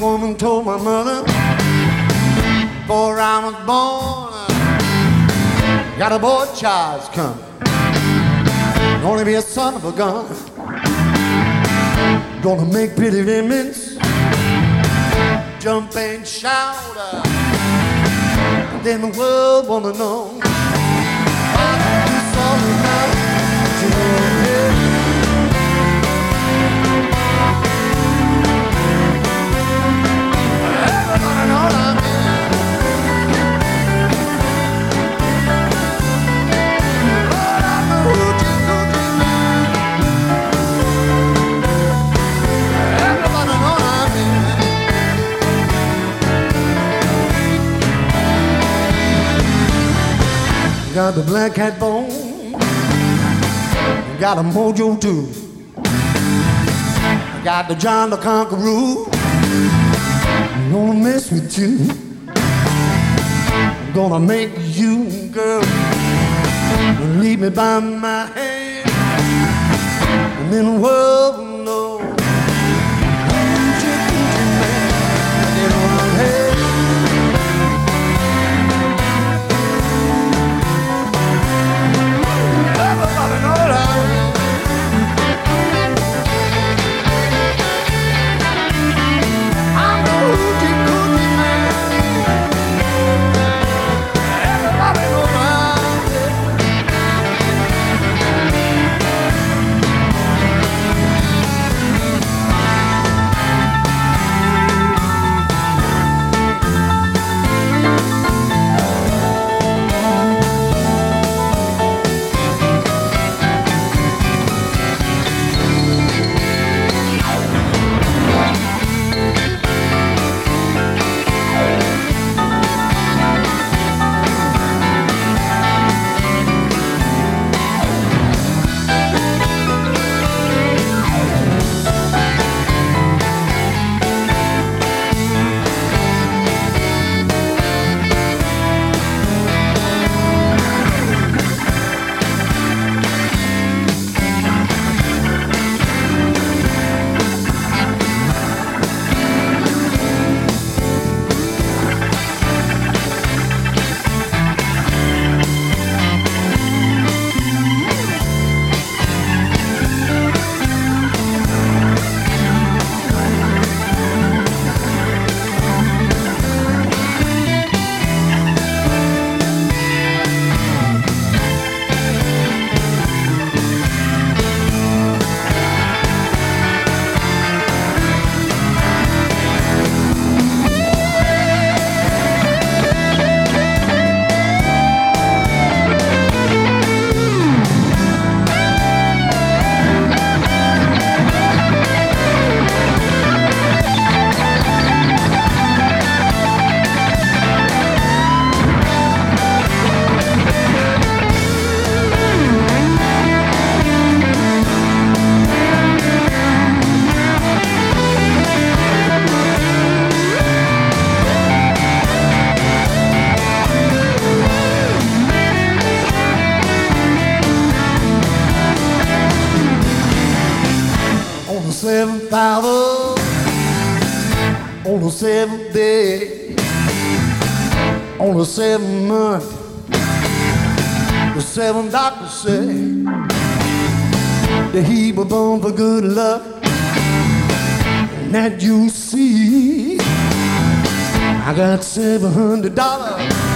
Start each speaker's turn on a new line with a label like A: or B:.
A: woman told my mother before I was born, got a boy child's coming, gonna be a son of a gun, gonna make pretty women's jump and shout, then the world wanna know why you sorry now to everybody know what I mean. Lord, I'm a hoochie coochie man. Everybody know what I mean. Got the black cat bone, got a mojo too. Got the John the Conqueror, I'm gonna mess with you. I'm gonna make you, girl, lead me by my hand, and then the world will know. Hoochie coochie man, get on ahead. Everybody know what I mean. I'm the hoochie coochie man. Everybody know what I mean. On the 7th hour, on the 7th day, on the 7th month, the 7 doctors say that he was born for good luck, and that you see I got $700